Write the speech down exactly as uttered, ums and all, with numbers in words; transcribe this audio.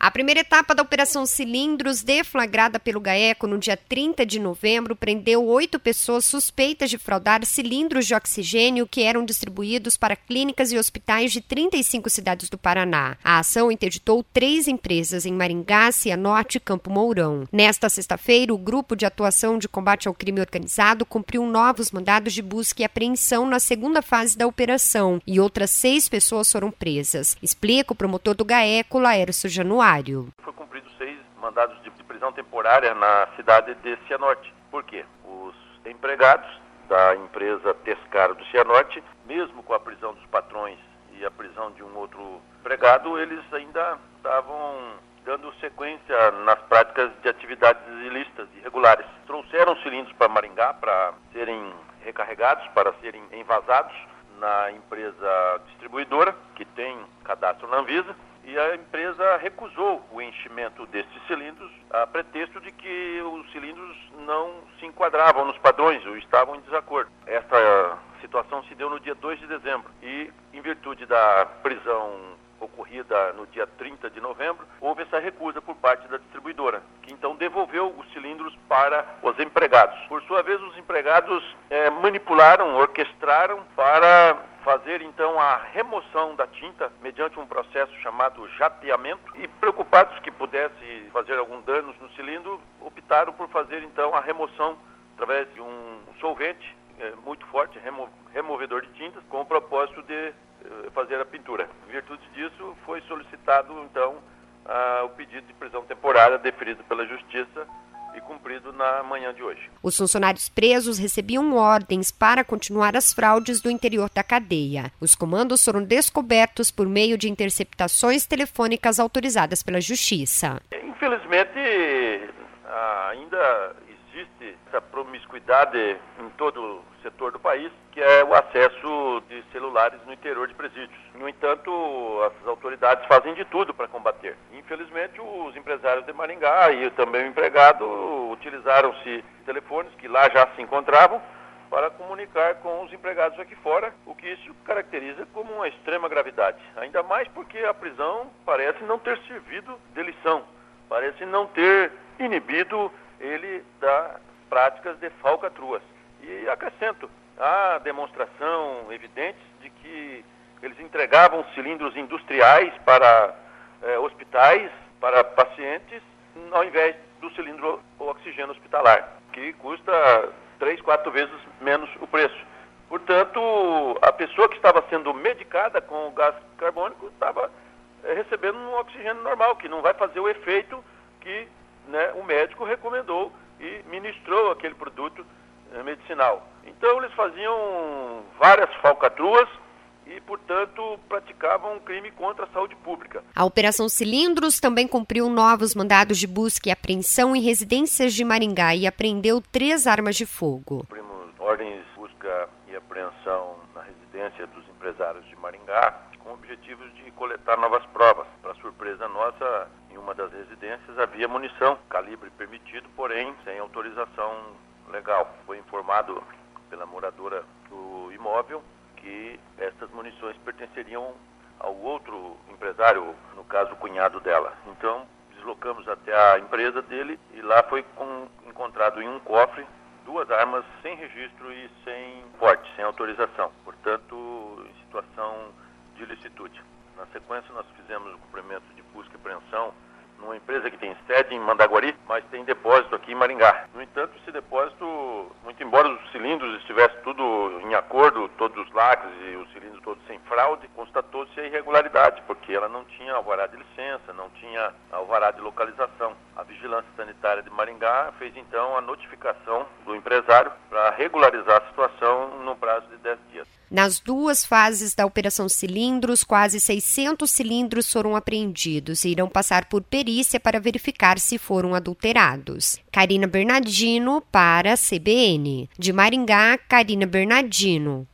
A primeira etapa da Operação Cilindros, deflagrada pelo GAECO no dia trinta de novembro, prendeu oito pessoas suspeitas de fraudar cilindros de oxigênio que eram distribuídos para clínicas e hospitais de trinta e cinco cidades do Paraná. A ação interditou três empresas em Maringá, Cianorte e Campo Mourão. Nesta sexta-feira, o Grupo de Atuação de Combate ao Crime Organizado cumpriu novos mandados de busca e apreensão na segunda fase da operação e outras seis pessoas foram presas. Explica o promotor do GAECO, Laércio Januário. Foi cumprido seis mandados de prisão temporária na cidade de Cianorte. Por quê? Os empregados da empresa Tescaro do Cianorte, mesmo com a prisão dos patrões e a prisão de um outro empregado, eles ainda estavam dando sequência nas práticas de atividades ilícitas e irregulares. Trouxeram cilindros para Maringá para serem recarregados, para serem envasados na empresa distribuidora, que tem cadastro na Anvisa, e a empresa recusou o enchimento destes cilindros a pretexto de que os cilindros não se enquadravam nos padrões ou estavam em desacordo. Esta situação se deu no dia dois de dezembro e, em virtude da prisão ocorrida no dia trinta de novembro, houve essa recusa por parte da distribuidora, que então devolveu os cilindros para os empregados. Por sua vez, os empregados eh, manipularam, orquestraram para fazer então a remoção da tinta mediante um processo chamado jateamento e, preocupados que pudesse fazer algum danos no cilindro, optaram por fazer então a remoção através de um solvente eh, muito forte, remo- removedor de tintas, com o propósito de fazer a pintura. Em virtude disso, foi solicitado, então, uh, o pedido de prisão temporária deferido pela Justiça e cumprido na manhã de hoje. Os funcionários presos recebiam ordens para continuar as fraudes do interior da cadeia. Os comandos foram descobertos por meio de interceptações telefônicas autorizadas pela Justiça. Infelizmente, ainda existe essa promiscuidade em todo o setor do país, que é o acesso de celulares no interior de presídios. No entanto, as autoridades fazem de tudo para combater. Infelizmente, os empresários de Maringá e também o empregado utilizaram-se de telefones que lá já se encontravam para comunicar com os empregados aqui fora, o que isso caracteriza como uma extrema gravidade. Ainda mais porque a prisão parece não ter servido de lição, parece não ter inibido ele das práticas de falcatruas. E acrescento, há demonstração evidente de que eles entregavam cilindros industriais para eh, hospitais, para pacientes, ao invés do cilindro oxigênio hospitalar, que custa três, quatro vezes menos o preço. Portanto, a pessoa que estava sendo medicada com o gás carbônico estava eh, recebendo um oxigênio normal, que não vai fazer o efeito que né, o médico recomendou e ministrou aquele produto eh, medicinal. Então eles faziam várias falcatruas e, portanto, praticavam um crime contra a saúde pública. A Operação Cilindros também cumpriu novos mandados de busca e apreensão em residências de Maringá e apreendeu três armas de fogo. Cumprimos ordens de busca e apreensão na residência dos empresários de Maringá, com objetivos de coletar novas provas. Para surpresa nossa, em uma das residências havia munição, calibre permitido, porém sem autorização legal. Foi informado pela moradora do imóvel que estas munições pertenceriam ao outro empresário, no caso o cunhado dela. Então deslocamos até a empresa dele e lá foi com, encontrado em um cofre duas armas sem registro e sem porte, sem autorização. Portanto, em situação de ilicitude. Na sequência, nós fizemos o cumprimento de busca e apreensão numa empresa que tem sede em Mandaguari, mas tem depósito aqui em Maringá. No entanto, esse depósito, muito embora os cilindros estivessem tudo em acordo, todos os lacres e os cilindros todos sem fraude, constatou-se a irregularidade, porque ela não tinha alvará de licença, não tinha alvará de localização. A Vigilância Sanitária de Maringá fez então a notificação do empresário para regularizar a situação no prazo de dez dias. Nas duas fases da Operação Cilindros, quase seiscentos cilindros foram apreendidos e irão passar por perícia para verificar se foram adulterados. Karina Bernardino para a C B N. De Maringá, Karina Bernardino.